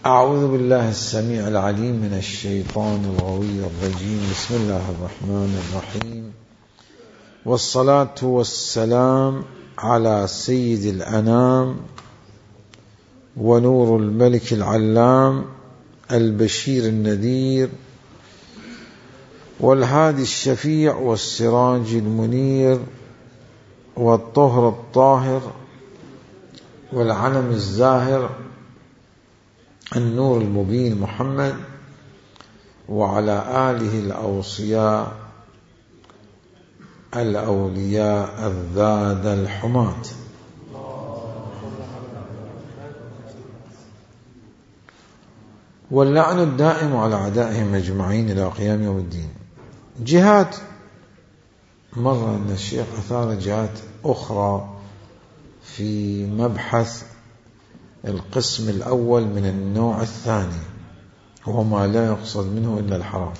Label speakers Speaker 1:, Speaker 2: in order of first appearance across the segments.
Speaker 1: أعوذ بالله السميع العليم من الشيطان الغوي الرجيم. بسم الله الرحمن الرحيم، والصلاة والسلام على سيد الأنام ونور الملك العلام البشير النذير والهادي الشفيع والسراج المنير والطهر الطاهر والعلم الزاهر النور المبين محمد، وعلى آله الأوصياء الأولياء الذاد الحماة. واللعن الدائم على أعدائهم أجمعين إلى قيام يوم الدين. جهات، مرة أن الشيخ أثار جهات أخرى في مبحث القسم الأول من النوع الثاني، وهو ما لا يقصد منه إلا الحرام.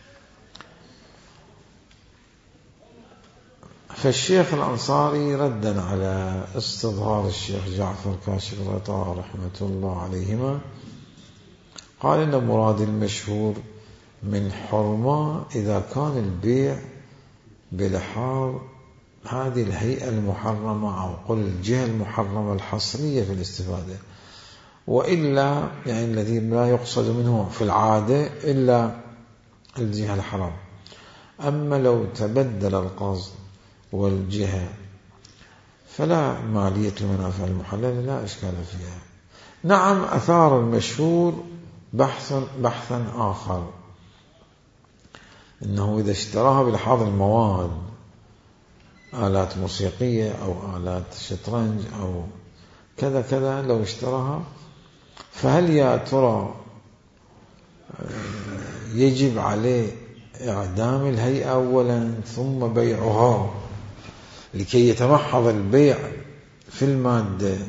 Speaker 1: فالشيخ الأنصاري ردا على استظهار الشيخ جعفر كاشف الغطاء رحمة الله عليهما قال إن مراد المشهور من حرمة إذا كان البيع بلحاظ هذه الهيئة المحرمة أو قل الجهة المحرمة الحصرية في الاستفادة، وإلا يعني الذي لا يقصد منه في العادة إلا الجهة الحرام. أما لو تبدل القصد والجهة فلا مالية المنافع المحللة لا إشكال فيها. نعم، أثار المشهور بحثا آخر، إنه إذا اشتراها بلحاظ المواد، آلات موسيقية أو آلات شطرنج أو كذا كذا، لو اشتراها فهل يا ترى يجب عليه إعدام الهيئة أولا ثم بيعها لكي يتمحض البيع في المادة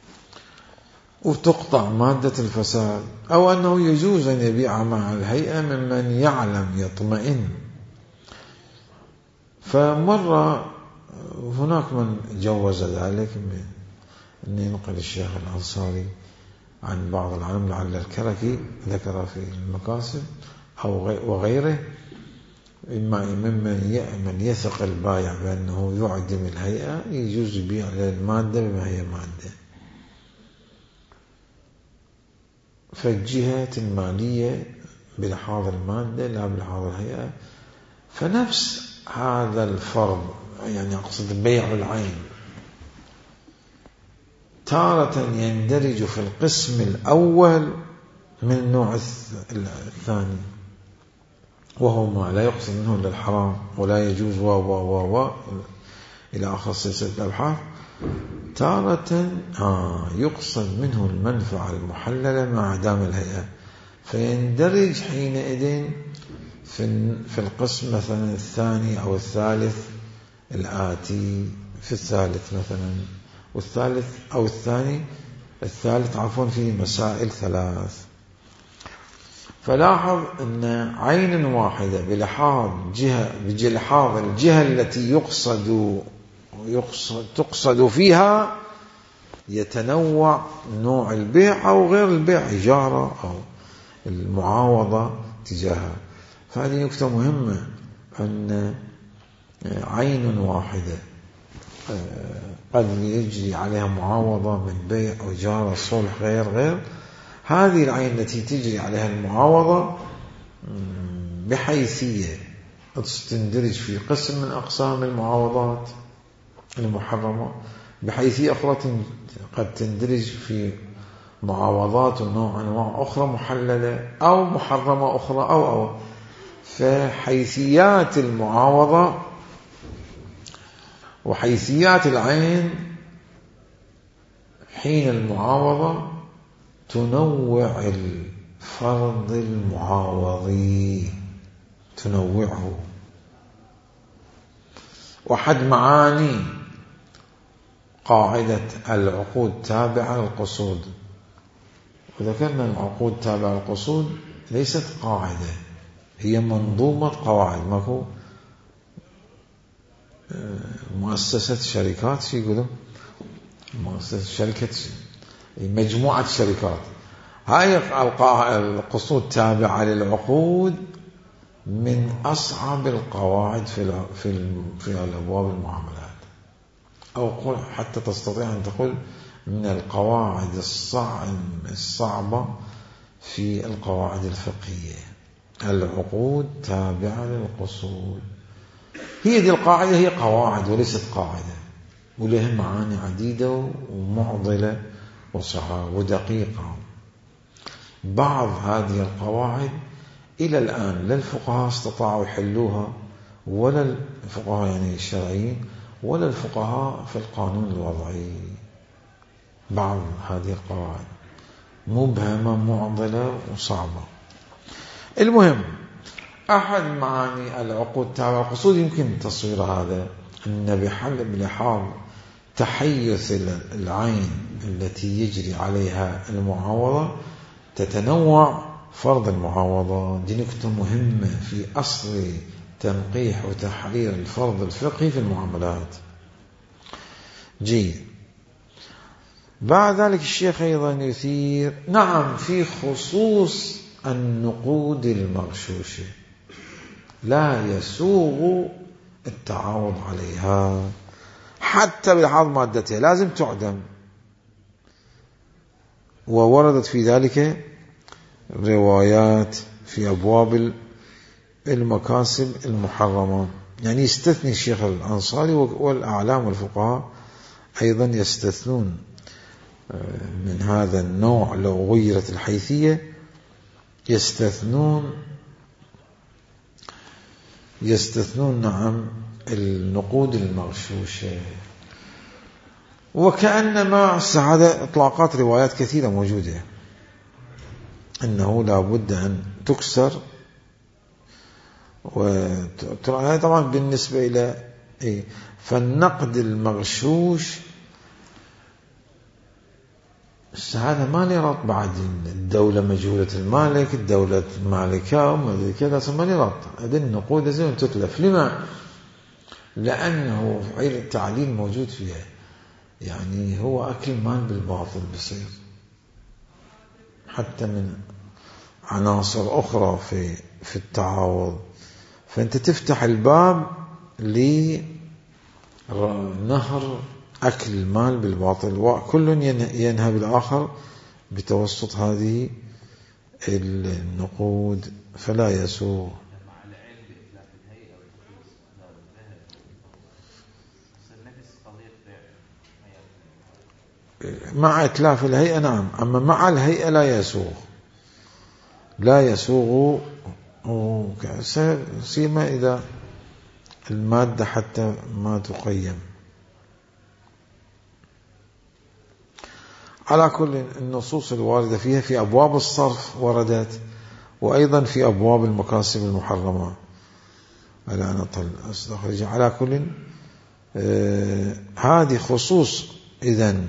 Speaker 1: وتقطع مادة الفساد، أو أنه يجوز أن يبيع مع الهيئة ممن يعلم يطمئن؟ فمرة هناك من جوز ذلك، أن ينقل الشيخ الأنصاري عن بعض العلم، لعل الكركي ذكر في المكاسب أو وغيره، ممن يثق البايع بأنه يعدم الهيئة يجوز يبيع المادة بما هي مادة. فالجهة المالية بلحاظ المادة لا بلحاظ الهيئة. فنفس هذا الفرض، يعني أقصد بيع العين، تارة يندرج في القسم الأول من النوع الثاني، وهو ما لا يقصد منه إلا الحرام ولا يجوز إلى آخر سلسلة الأبحاث. تارة يقصد منه المنفعة المحللة مع عدم الهيئة، فيندرج حينئذ في القسم مثلا الثاني أو الثالث الآتي. في الثالث مثلا والثالث أو الثالث في مسائل ثلاث. فلاحظ أن عين واحدة بلحاظ الجهة التي تقصد فيها يتنوع نوع البيع أو غير البيع، إجارة أو المعاوضة تجاهها. فهذه نكتة مهمة، أن عين واحدة قد يجري عليها معاوضة من بيع أو إجارة صلح غير هذه العين التي تجري عليها المعاوضة بحيثية تندرج في قسم من أقسام المعاوضات المحرمة، بحيثية أخرى قد تندرج في معاوضات ونوع أخرى محللة أو محرمة أخرى أو فحيثيات المعاوضة وحيثيات العين حين المعاوضة تنوع الفرض المعاوضي، تنوعه. وحد معاني قاعدة العقود تابعة للقصود، وذكرنا العقود تابعة للقصود ليست قاعدة، هي منظومة قواعد. ماكو مؤسسة شركات يقولون مؤسسة شركة مجموعة شركات، هاي القصود تابعة للعقود من أصعب القواعد في الأبواب المعاملات، أو حتى تستطيع أن تقول من القواعد الصعبة في القواعد الفقهية. العقود تابعة للقصود. هي دي القاعدة، هي قواعد وليست قاعدة، ولها معاني عديدة ومعضلة وصعبة ودقيقة. بعض هذه القواعد إلى الآن لا الفقهاء استطاعوا يحلوها، ولا الفقهاء يعني الشرعيين، ولا الفقهاء في القانون الوضعي. بعض هذه القواعد مبهمة معضلة وصعبة. المهم، أحد معاني العقود تابعة القصود يمكن تصوير هذا، أن بلحاظ تحيز العين التي يجري عليها المعاوضة تتنوع فرض المعاوضة. دي نقطة مهمة في أصل تنقيح وتحرير الفرض الفقهي في المعاملات. جيد. بعد ذلك الشيخ أيضا يثير، نعم، في خصوص النقود المغشوشة لا يسوغ التعاوض عليها حتى بلحاظ مادتها، لازم تعدم. ووردت في ذلك روايات في أبواب المكاسب المحرمة. يعني يستثني الشيخ الأنصاري والأعلام والفقهاء أيضا يستثنون من هذا النوع لو غيرت الحيثية، يستثنون نعم النقود المغشوشة. وكأنما هذا إطلاقات روايات كثيرة موجودة أنه لا بد أن تكسر. طبعا بالنسبة إلى فالنقد المغشوش هذا ما لي ربط. بعد الدولة مجهولة المالك، الدولة مالكة وما كذا، ما لي ربط. هذه النقود لازم تتلف. لما؟ لأنه التعليل موجود فيها، يعني هو أكل مال بالباطل بصير حتى من عناصر أخرى في التعاوض. فأنت تفتح الباب لنهر أكل المال بالباطل، وكل ينهى بالآخر بتوسط هذه النقود، فلا يسوغ. مع إتلاف الهيئة نعم، أما مع الهيئة لا يسوغ سيما إذا المادة حتى ما تقيم. على كل النصوص الواردة فيها في أبواب الصرف وردت، وأيضا في أبواب المكاسب المحرمة. على كل هذه خصوص. إذن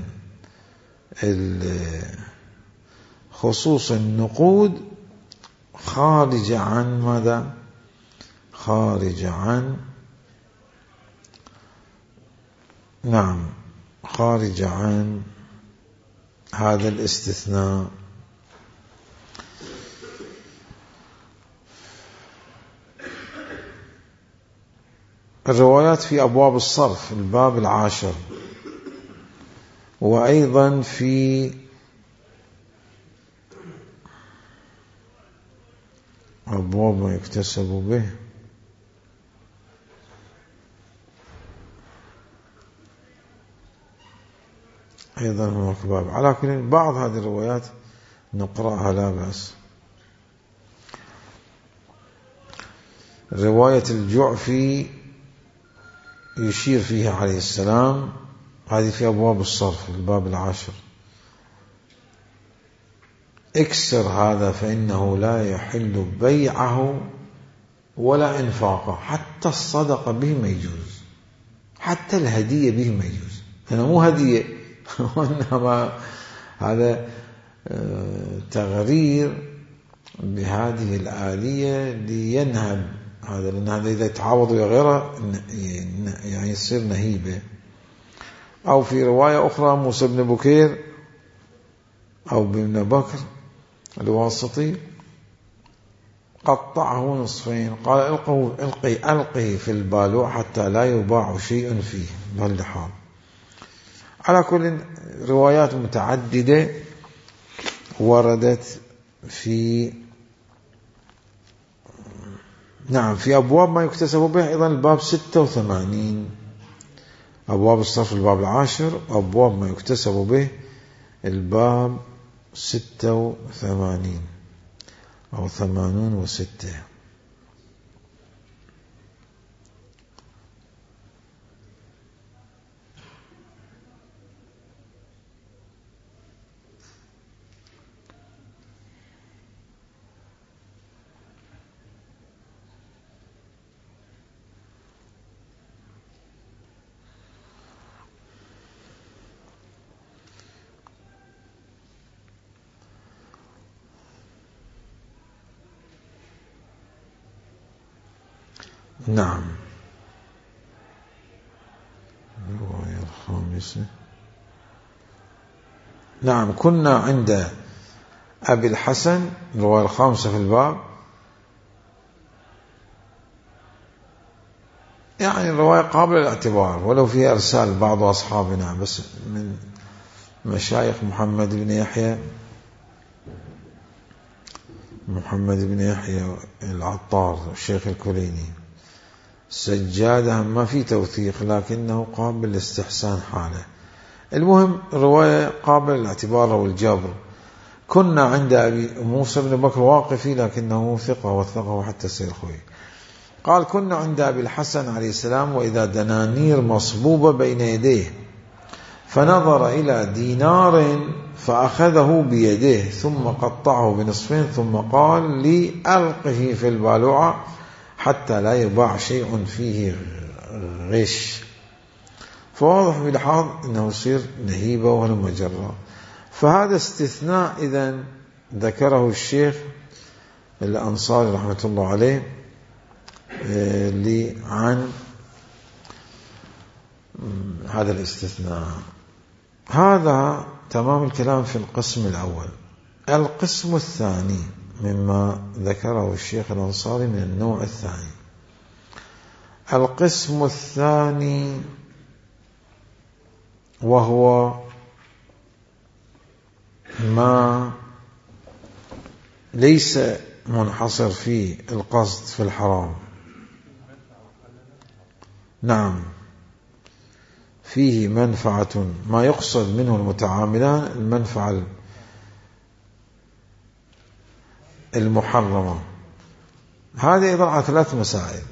Speaker 1: خصوص النقود خارج عن ماذا؟ خارج عن هذا الاستثناء. الروايات في أبواب الصرف الباب 10، وأيضا في أبواب ما يكتسب به، أيضا هناك باب. على كل بعض هذه الروايات نقرأها لا بأس. رواية الجعفي يشير فيها عليه السلام، هذه في أبواب الصرف الباب 10: اكسر هذا فإنه لا يحل بيعه ولا إنفاقه. حتى الصدقة به ما يجوز، حتى الهدية به ما يجوز. أنا مو هدية وإنما هذا تغرير بهذه الآلية لينهب هذا، لأن هذا إذا يتعوض غيره يعني يصير نهيبة. أو في رواية أخرى موسى بن بكير أو بن بكر الواسطي قطعه نصفين، قال ألقه في البالوع حتى لا يباع شيء فيه بهاللحاظ. على كل روايات متعددة وردت في في أبواب ما يكتسب به. أيضا الباب 86 أبواب الصرف الباب 10، أبواب ما يكتسب به الباب 86 أو 86. نعم. الرواية الخامسة. نعم، كنا عند أبي الحسن، الرواية الخامسة في الباب، يعني الرواية قابلة للاعتبار ولو فيها إرسال بعض أصحابنا، بس من مشايخ محمد بن يحيى العطار الشيخ الكليني. سجادة ما في توثيق لكنه قابل لاستحسان حاله. المهم الرواية قابل للاعتبار والجبر. كنا عند أبي موسى بن بكر واقفي لكنه ثقة وثقه حتى سيرخوي. قال كنا عند أبي الحسن عليه السلام وإذا دنانير مصبوبة بين يديه، فنظر إلى دينار فأخذه بيده ثم قطعه بنصفين ثم قال لي ألقه في البالوعة حتى لا يباع شيء فيه غش. فواضح بلحاظ أنه يصير نهيبة ولا مجرة. فهذا استثناء إذن ذكره الشيخ الأنصاري رحمة الله عليه عن هذا الاستثناء. هذا تمام الكلام في القسم الأول. القسم الثاني مما ذكره الشيخ الأنصاري من النوع الثاني. القسم الثاني وهو ما ليس منحصر فيه القصد في الحرام. نعم، فيه منفعة، ما يقصد منه المتعاملان المنفعة المحرمة. هذا يضع على 3 مسائل.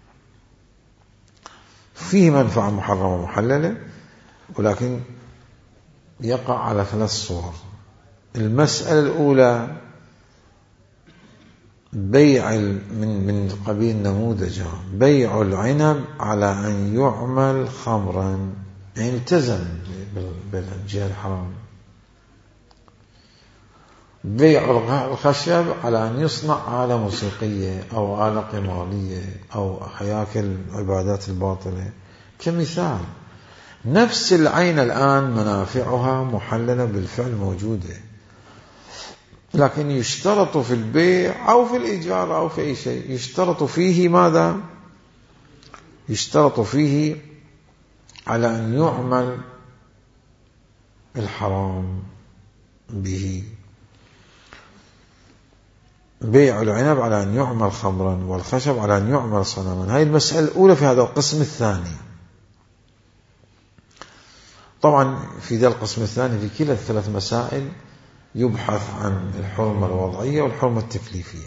Speaker 1: فيه منفعة محرمة محللة، ولكن يقع على 3 صور. المسألة الأولى بيع من قبيل نموذج بيع العنب على أن يعمل خمرا، يعني التزم بالجهة الحرام. بيع الخشب على أن يصنع آلة موسيقية أو آلة قمارية أو هياكل عبادات الباطلة كمثال. نفس العين الآن منافعها محللة بالفعل موجودة، لكن يشترط في البيع أو في الإيجار أو في أي شيء يشترط فيه ماذا؟ يشترط فيه على أن يعمل الحرام به. بيع العنب على أن يعمل خمرا والخشب على أن يعمل صنما. هذه المسألة الأولى في هذا القسم الثاني. طبعا في ذا القسم الثاني في كلا ال3 مسائل يبحث عن الحرمة الوضعية والحرمة التكليفية.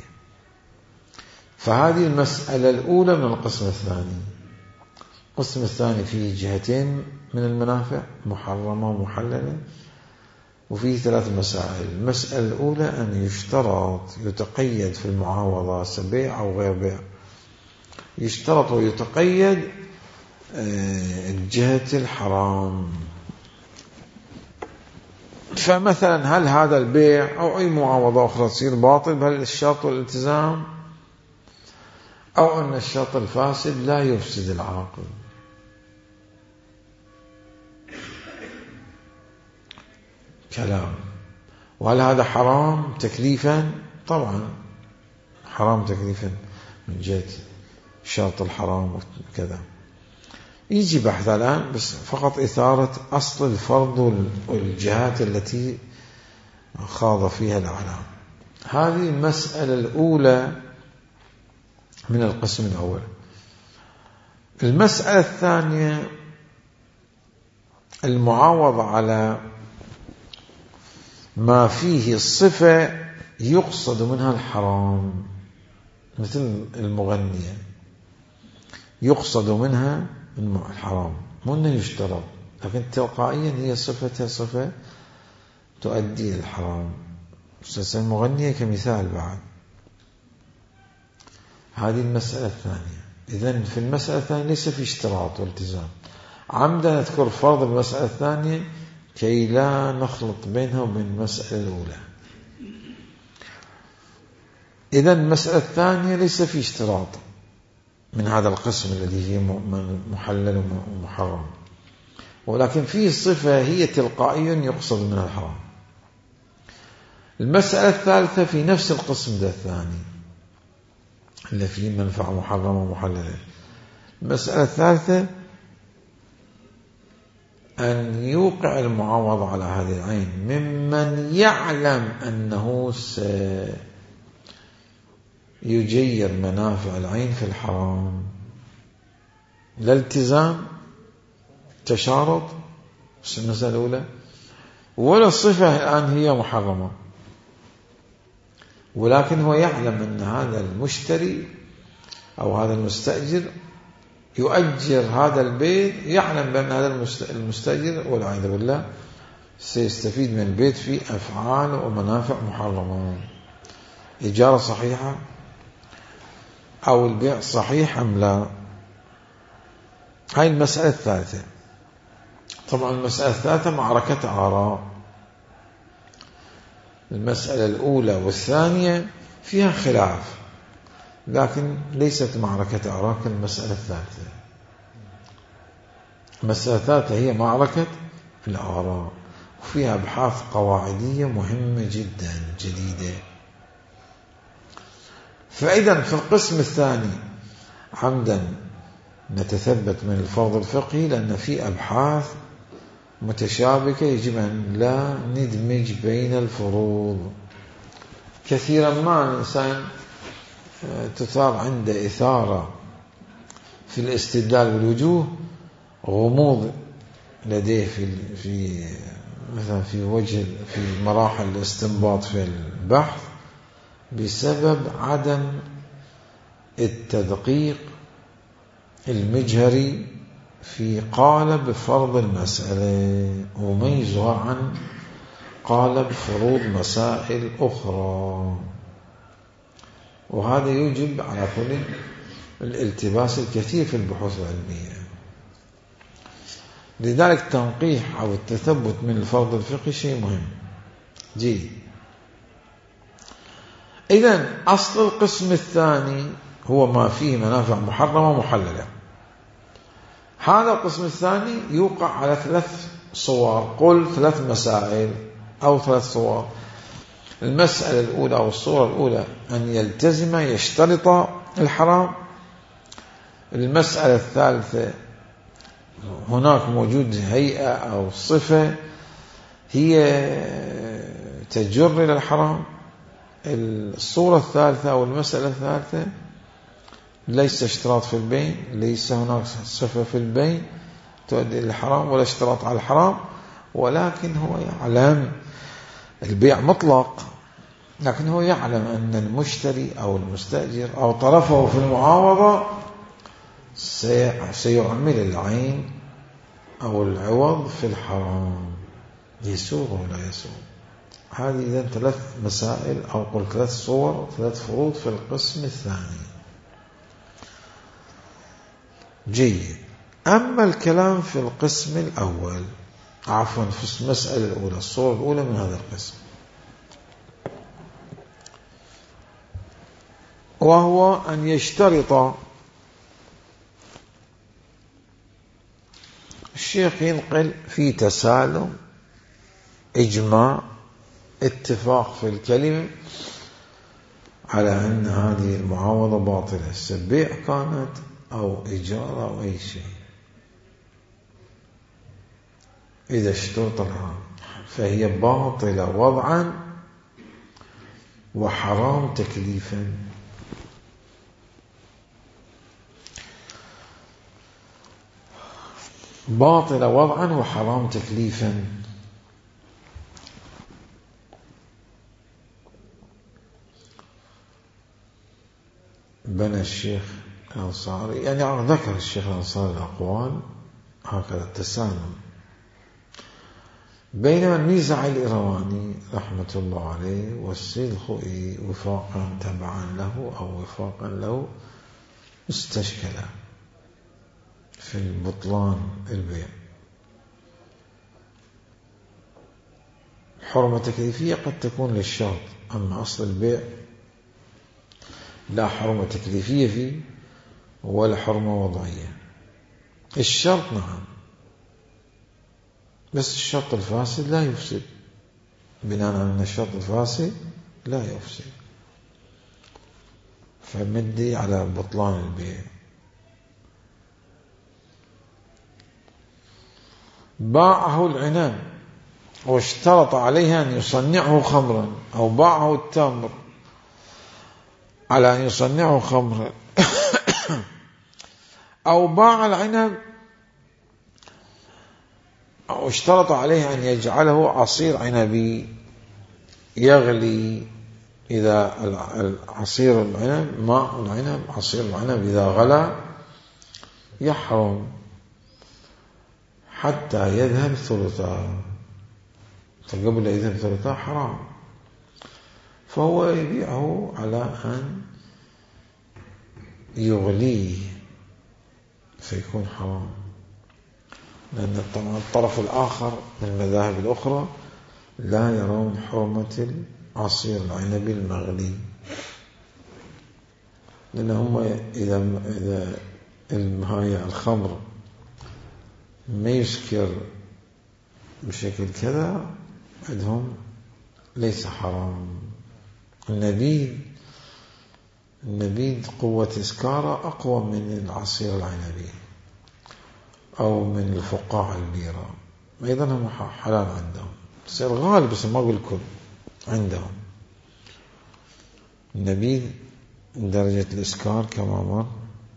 Speaker 1: فهذه المسألة الأولى من القسم الثاني. القسم الثاني فيه جهتين من المنافع محرمة ومحللة، وفيه 3 مسائل. المسألة الأولى أن يشترط يتقيد في المعاوضة بيع أو غير بيع، يشترط ويتقيد جهة الحرام. فمثلا هل هذا البيع أو أي معاوضة أخرى تصير باطل بهل الشرط والالتزام، أو أن الشرط الفاسد لا يفسد العاقل. كلام. وهل هذا حرام تكليفا؟ طبعا حرام تكليفا من جهة شرط الحرام وكذا. يجي بحث الآن بس فقط إثارة أصل الفرض والجهات التي خاض فيها الأعلام. هذه المسألة الأولى من القسم الأول. المسألة الثانية المعاوضة على ما فيه الصفة يقصد منها الحرام، مثل المغنية يقصد منها الحرام، مو أنه يشترط، لكن تلقائيا هي صفتها صفة تؤدي إلى الحرام. المغنية كمثال بعد. هذه المسألة الثانية. إذن في المسألة الثانية ليس في اشتراط والتزام. عمدا نذكر فرض المسألة الثانية كي لا نخلط بينها وبين المسألة الأولى. إذن المسألة الثانية ليس في اشتراط من هذا القسم الذي هي محلل ومحرم، ولكن فيه صفة هي تلقائيا يقصد منها الحرام. المسألة الثالثة في نفس القسم ذا الثاني اللي فيه منفعة محرمة ومحللة. المسألة الثالثة أن يوقع المعاوضة على هذه العين ممن يعلم أنه سيجير منافع العين في الحرام، لا التزام تشارط المسألة الأولى، ولا الصفة الآن هي محرمة، ولكن هو يعلم أن هذا المشتري أو هذا المستأجر يؤجر هذا البيت، يعلم بأن هذا المستأجر والعياذ بالله سيستفيد من البيت في أفعال ومنافع محرمة. إجارة صحيحة أو البيع صحيح أم لا؟ هاي المسألة الثالثة. طبعا المسألة الثالثة معركة آراء. المسألة الأولى والثانية فيها خلاف، لكن ليست معركة آراء كالمسألة الثالثة. المسألة الثالثة هي معركة الآراء، وفيها أبحاث قواعدية مهمة جدا جديدة. فإذا في القسم الثاني عمدا نتثبت من الفرض الفقهي، لأن في أبحاث متشابكة يجب أن لا ندمج بين الفروض. كثيرا ما الإنسان تثار عند إثارة في الاستدلال بالوجوه غموض لديه في مثلا في وجه في مراحل الاستنباط في البحث بسبب عدم التدقيق المجهري في قالب فرض المسألة وميزها عن قالب فروض مسائل أخرى، وهذا يوجب على كل الالتباس الكثير في البحوث العلمية. لذلك تنقيح أو التثبت من الفرض الفقهي شيء مهم جيد. إذن أصل القسم الثاني هو ما فيه منافع محرمة ومحللة. هذا القسم الثاني يوقع على 3 صور، قل 3 مسائل أو 3 صور. المسألة الأولى أو الصورة الأولى أن يلتزم يشترط الحرام. المسألة الثالثة هناك موجود هيئة أو صفة هي تجر إلى الحرام. الصورة الثالثة أو المسألة الثالثة ليس اشتراط في البيع، ليس هناك صفة في البيع تؤدي إلى الحرام ولا اشتراط على الحرام، ولكن هو يعلم البيع مطلق، لكن هو يعلم أن المشتري أو المستأجر أو طرفه في المعاوضة سيعمل العين أو العوض في الحرام، يسوغ ولا يسوغ. هذه إذن 3 مسائل أو قل 3 صور 3 فروض في القسم الثاني. جيد. أما الكلام في القسم الأول عفوا في المسألة الأولى الصورة الأولى من هذا القسم، وهو أن يشترط الشيخ ينقل في تسالم إجماع اتفاق في الكلمة على أن هذه المعاوضة باطلة، البيع كانت أو إيجار أو أي شيء. إذا اشترط لها فهي باطلة وضعا وحرام تكليفا. باطلة وضعا وحرام تكليفا. بنى الشيخ الأنصاري، يعني ذكر الشيخ الأنصاري الأقوال هكذا التسامم، بينما الميزة الإيرواني رحمة الله عليه والسيد الخوئي وفاقا تبعا له أو وفاقا له استشكلا في البطلان البيع. حرمة تكليفية قد تكون للشرط، أما أصل البيع لا حرمة تكليفية فيه ولا حرمة وضعية. الشرط نعم، بس الشرط الفاسد لا يفسد، بناء على أن الشرط الفاسد لا يفسد، فمدي على بطلان البيع. باعه العنان واشترط عليها أن يصنعه خمرا، أو باعه التمر على أن يصنعه خمرا أو باع العنب أو اشترط عليه أن يجعله عصير عنبي يغلي. إذا عصير العنب، ماء العنب، عصير العنب إذا غلى يحرم حتى يذهب ثلثا، فقبل يذهب ثلثا حرام، فهو يبيعه على أن يغليه فيكون حرام، لأن الطرف الآخر من المذاهب الأخرى لا يرون حرمة العصير العنبي المغلي، لأنهم إذا الخمر ما يسكر بشكل كذا عندهم ليس حرام. النبيذ قوة إسكاره أقوى من العصير العنبي أو من الفقاع البيرة، أيضا هم حلال عندهم، تصير غالب بس ما أقول كل عندهم. النبيذ درجة الإسكار كما مر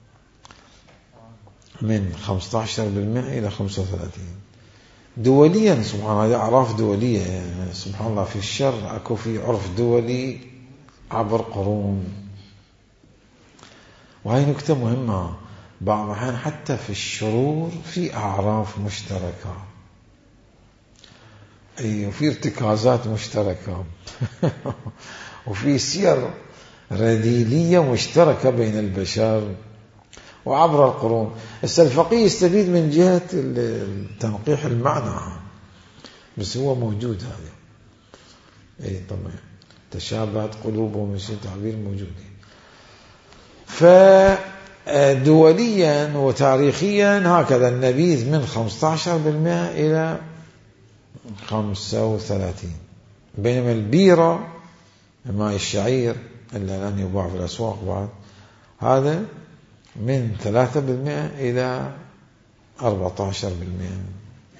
Speaker 1: من 15% إلى 35%. دوليا سبحان الله، هذه أعراف دولية يعني سبحان الله، في الشر أكو في عرف دولي عبر قرون. وهي نكتة مهمة، بعض الأحيان حتى في الشرور في أعراف مشتركة، وفي ارتكازات مشتركة وفي سير رذيلية مشتركة بين البشر وعبر القرون. الفقيه يستفيد من جهة التنقيح المعنى، بس هو موجود هذا. طبعا تشابهت قلوبهم من شيء تعبير موجود. فدوليا وتاريخيا هكذا النبيذ من 15% إلى 35%، بينما البيرة ماء الشعير اللي الآن يباع في الأسواق بعد هذا من 3% إلى 14%.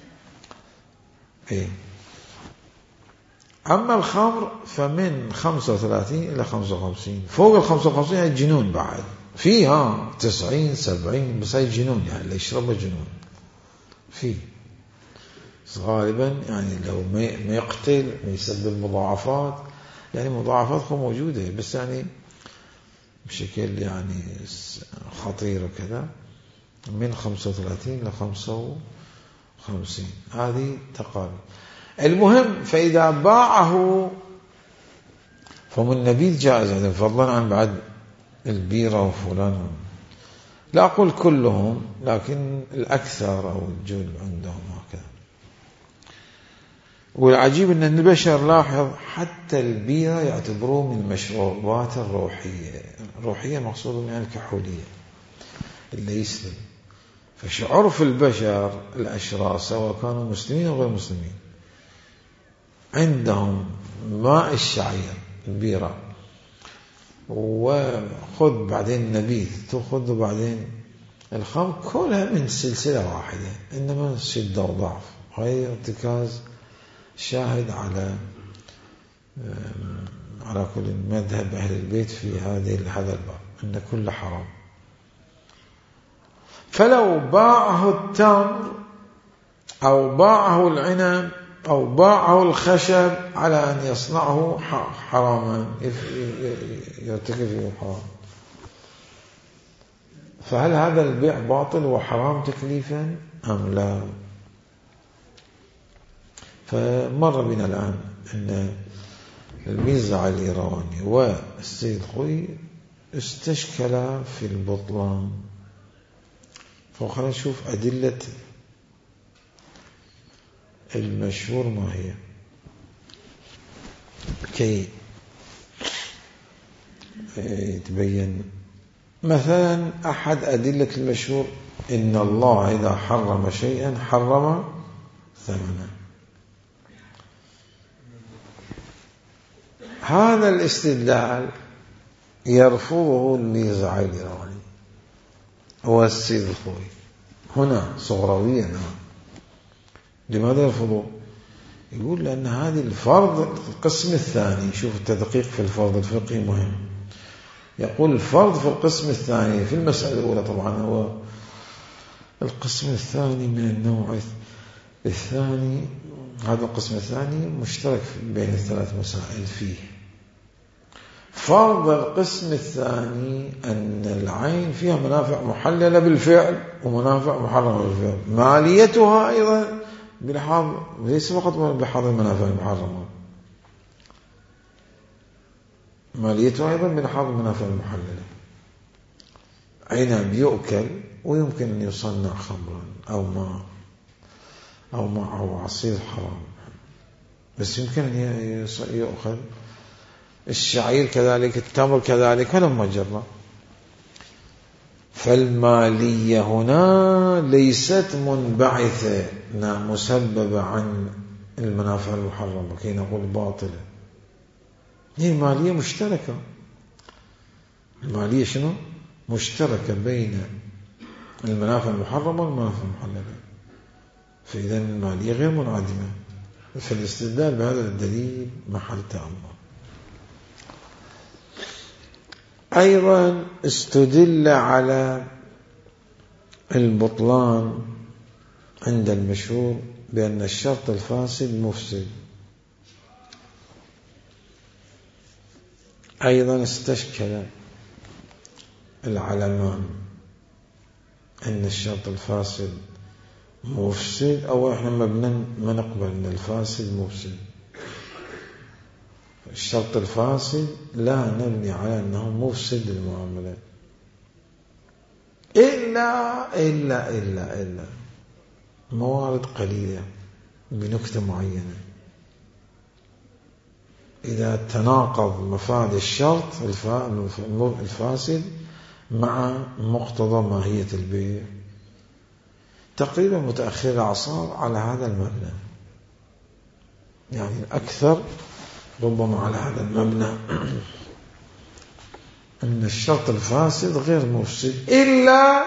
Speaker 1: أما الخمر فمن 35 إلى 55، فوق ال 55 يعني جنون بعد، فيها 90 70 بس هي جنون، يعني اللي يشربه جنون فيه غالبا، يعني لو ما يقتل ما يسبب مضاعفات، يعني مضاعفاتها موجودة بس يعني بشكل يعني خطير وكذا، من 35 إلى 55 هذه تقارب. المهم فإذا باعه فمن النبيذ جائز هذا، فضلا عن بعد البيرة وفلان، لا أقول كلهم لكن الأكثر أو الجل عندهم هكذا. والعجيب أن البشر لاحظ حتى البيرة يعتبروه من المشروبات الروحية مقصود يعني الكحولية اللي يسلم. فشعور في البشر الأشرار سواء كانوا مسلمين أو غير مسلمين عندهم ماء الشعير البيرة، وخذ بعدين النبيذ تأخذ بعدين الخمر، كلها من سلسلة واحدة، إنما شدة وضعف، هاي ارتكاز شاهد على كل مذهب أهل البيت في هذا الباب، أن كل حرام. فلو باعه التمر أو باعه العنب أو باعه الخشب على أن يصنعه حراما، يرتكب فيه حرام، فهل هذا البيع باطل وحرام تكليفا أم لا؟ فمر بنا الآن أن الميزة الإيراني والسيد الخوئي استشكل في البطلان. فخلنا نشوف أدلة المشهور ما هي، كي يتبين. مثلا أحد أدلة المشهور إن الله إذا حرم شيئا حرم ثمنه. هذا الاستدلال يرفضه الميزة الإيراني والسيد الخوئي هنا صغرويا. لماذا يرفضه؟ يقول لأن هذه الفرض القسم الثاني. شوف التدقيق في الفرض الفقهي مهم. يقول الفرض في القسم الثاني، في المسألة الأولى طبعا هو القسم الثاني من النوع الثاني. هذا القسم الثاني مشترك بين الثلاث مسائل فيه. فرض القسم الثاني أن العين فيها منافع محللة بالفعل ومنافع محرمة بالفعل، ماليتها أيضا بلحاظ، ليس فقط بلحاظ المنافع المحرمة، ماليتها أيضا بلحاظ المنافع المحللة. عنب يؤكل ويمكن أن يصنع خمرا أو ماء أو عصير حرام، بس يمكن أن يؤخذ. الشعير كذلك، التمر كذلك، هلما جرى. فالمالية هنا ليست منبعثة مسببة عن المنافع المحرمة كي نقول باطلة. هي مالية مشتركة. المالية شنو؟ مشتركة بين المنافع المحرمة والمنافع المحللة، فإذا المالية غير منعدمة. فالاستدلال بهذا الدليل محل تأمل. أيضا استدل على البطلان عند المشهور بأن الشرط الفاسد مفسد. أيضا استشكل العلمان أن الشرط الفاسد مفسد، أو إحنا ما نقبل أن الفاسد مفسد. الشرط الفاسد لا نبني على أنه مفسد للمعاملات إلا موارد قليلة بنكتة معينة. إذا تناقض مفاد الشرط الفاسد مع مقتضى ماهية البيع، تقريبا متأخر الأعصار على هذا المبنى، يعني الأكثر ربما على هذا المبنى أن الشرط الفاسد غير مفسد، إلا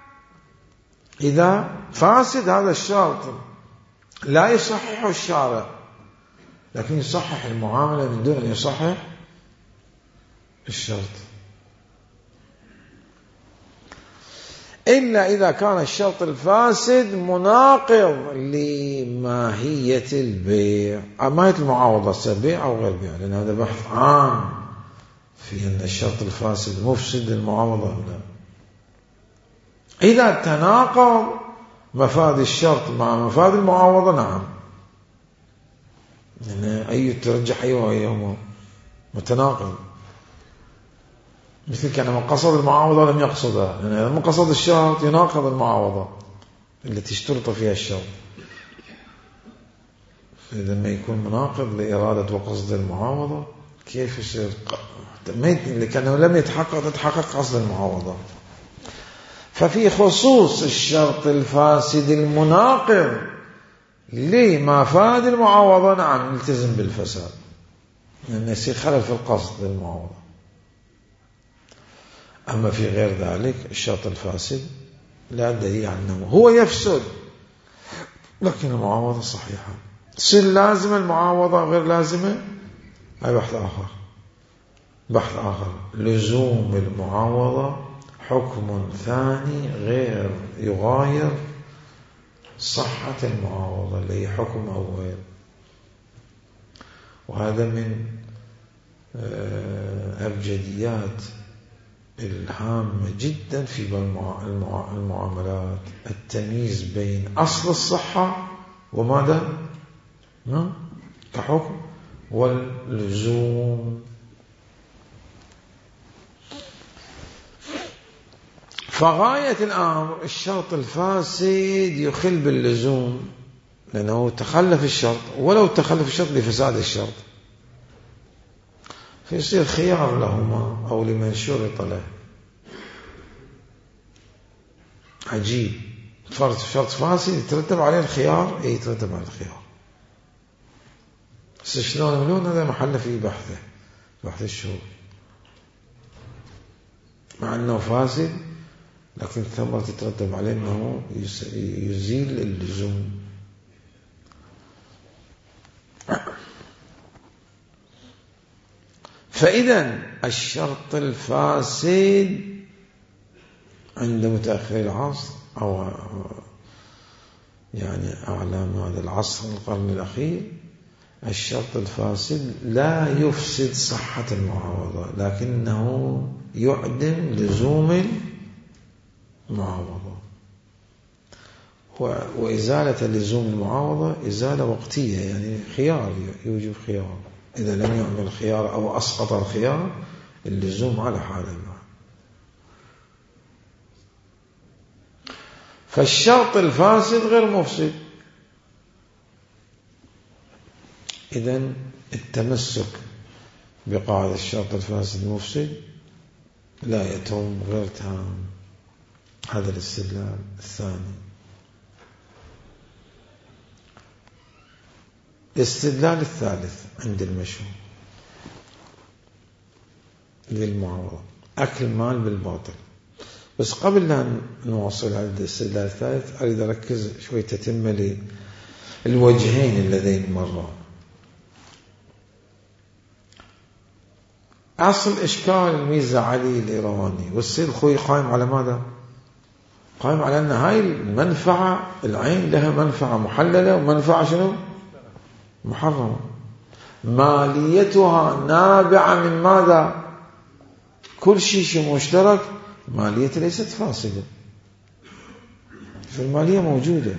Speaker 1: إذا فاسد هذا الشرط لا يصحح الشارع، لكن يصحح المعاملة من دون أن يصحح الشرط. إلا إذا كان الشرط الفاسد مناقض لماهية البيع، ماهية المعاوضة، بيع أو غير بيع، لأن هذا بحث عام في أن الشرط الفاسد مفسد للمعاوضة أو لا. إذا تناقض مفاد الشرط مع مفاد المعاوضة، نعم، يعني أي ترجح أيهما متناقض. مثل كان من قصد المعاوضة لم يقصدها، يعني إذا من قصد الشرط يناقض المعاوضة التي اشترط فيها الشرط. إذا ما يكون مناقض لإرادة وقصد المعاوضة، كيف يصير؟ لأنه لم تتحقق قصد المعاوضة. ففي خصوص الشرط الفاسد المناقض لما فاد المعاوضة نعم نلتزم بالفساد، لأنه يصير خلل في القصد للمعاوضة. أما في غير ذلك الشرط الفاسد لا دليل عنه، هو يفسد لكن المعاوضة صحيحة. تصير لازمة المعاوضة غير لازمة، هاي بحث آخر. لزوم المعاوضة حكم ثاني غير يغاير صحة المعاوضة اللي هي حكم أول، وهذا من أبجديات الهامة جدا في المعاملات، التمييز بين أصل الصحة وماذا كحكم واللزوم. فغاية الأمر الشرط الفاسد يخل باللزوم، لأنه تخلف الشرط، ولو تخلف الشرط لفساد الشرط، فيصير خيار لهما أو لمن شرط له. عجيب، شرط فاسد يترتب عليه الخيار، يترتب على الخيار. بس شلون يعملون هذا محل في بحث الشروط، مع أنه فاسد لكن ثمرة تترتب عليه أنه يزيل اللزوم. فإذا الشرط الفاسد عند متأخر العصر أو يعني أعلام هذا العصر القرن الأخير، الشرط الفاسد لا يفسد صحة المعاوضة لكنه يعدم لزوم المعاوضة. وإزالة لزوم المعاوضة إزالة وقتية، يعني خيار، يوجب خيار. إذا لم يعمل الخيار أو أسقط الخيار اللزوم على حاله. فالشرط الفاسد غير مفسد. إذن التمسك بقاعدة الشرط الفاسد مفسد لا يتم غير تام. هذا الاستدلال الثاني. الاستدلال الثالث عند المشهور للمعاوضة أكل المال بالباطل. بس قبل أن نواصل على الاستدلال الثالث أريد أركز شوي تتمة للوجهين اللذين مرة. أصل إشكال الميزة علي الإيراني والسيد الخوي قائم على ماذا؟ قائم على أن هاي المنفعة العين لها منفعة محللة ومنفعة شنو؟ محرمة. ماليتها نابعة من ماذا؟ كل شيء مشترك ماليته ليست فاسدة، فالمالية موجودة.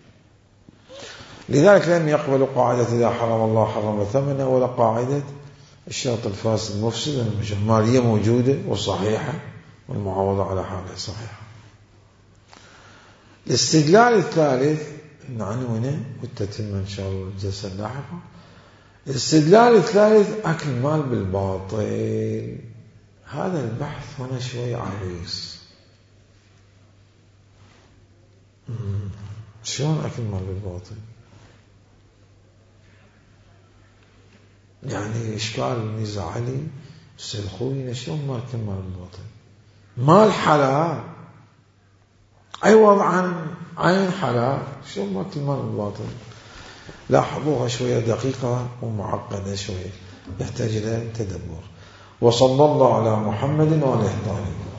Speaker 1: لذلك لم يقبل قاعدة إذا حرم الله حرم ثمنه، ولا قاعدة الشرط الفاسد مفسد. المالية موجودة وصحيحة والمعاوضة على حالها صحيحة. الاستدلال الثالث نعنونه والتتم إن شاء الله الجلسة اللاحقة. الاستدلال الثالث أكل المال بالباطل. هذا البحث هنا شوي عويص. شلون أكل المال بالباطل؟ يعني إشكال الميزة علي السيد خوينا شلون ما أكل المال بالباطل؟ مال حلال عوض عن عين حلال، شلون ما أكل المال بالباطل؟ لاحظوها شوية دقيقة ومعقدة شوية، يحتاج إلى تدبر. وصلى الله على محمد وعلى آله.